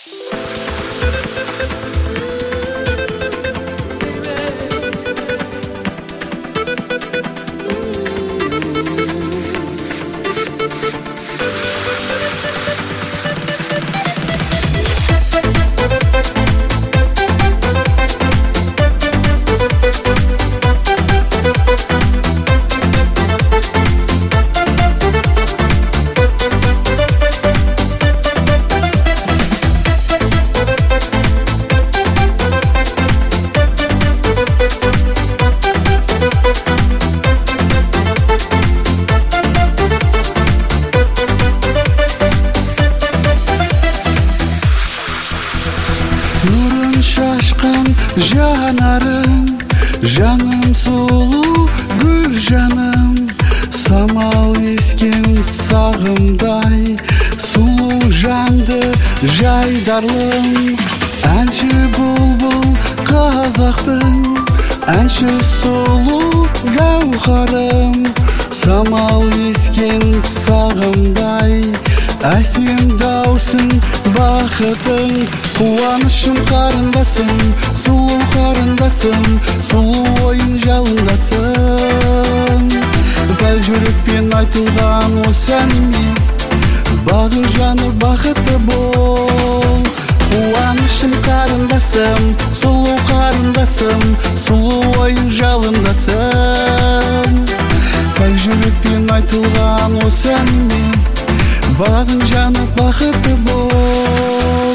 Nurun şaşkın janarın, canım sulu gül canım. Samal esken sağımday, sulu jandı jaydarlım. Әнші бұлбұл қазақтың, әнші сұлу гауһарым. Самал ескен сағымдай, әсем даусың бақытың. Қуанышым қарындасым, сұлу қарындасым, сұлу ойын жалындасың. Пәк жүрекпен айтылған осы әніме, бағың жаны бақытты бол. Қуанышым қарындасым, сұлу қарындасым, сұлу ойын жалындасың. Пәк жүрекпен айтылған осы әніме, бағың жаны бақытты бол.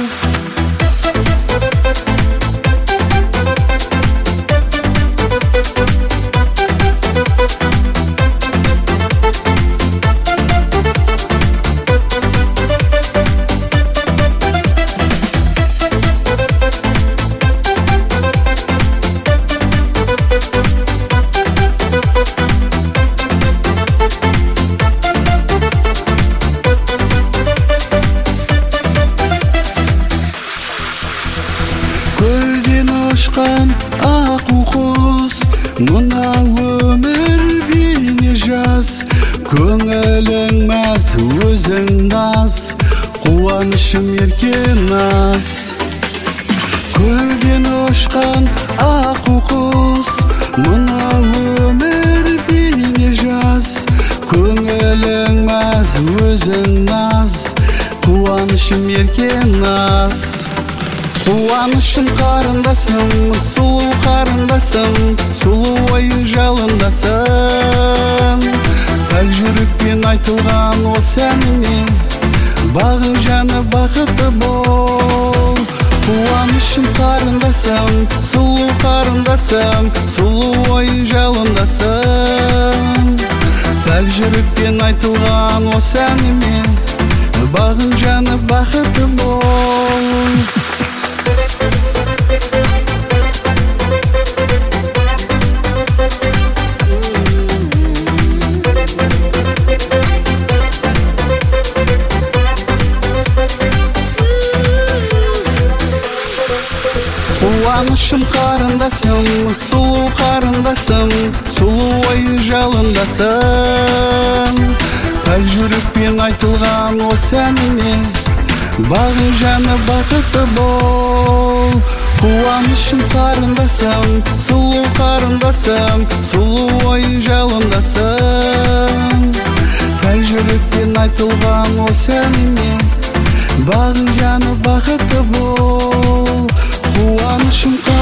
Көлден ұшқан аққу құс, мына өмір бейне жас. Көңілің мәз, өзің наз, қуанышым еркен наз. Көлден ұшқан аққу құс, мына өмір бейне жас. Көңілің мәз, өзің наз, қуанышым еркен наз. Қуанышым қарындасым, сұлу қарындасым, сұлу ойын жалындасың. Пәк жүрекпен айтылған осы әніме, бағың жаны бақытты бол. Қуанышым қарындасым, сұлу қарындасым, сұлу ойын жалындасың. Пәк жүрекпен айтылған осы әніме, бағың жаны бақытты бол. Қуанышым қарындасым, сұлу қарындасым, сұлу ойын жалындасың. Пәк жүрекпен айтылған осы әніме, бағың жаны бақытты бол. Қуанышым қарындасым, сұлу қарындасым, сұлу ойын жалындасың. Пәк жүрекпен айтылған осы әніме, бағың жаны бақытты бол. Қуанышым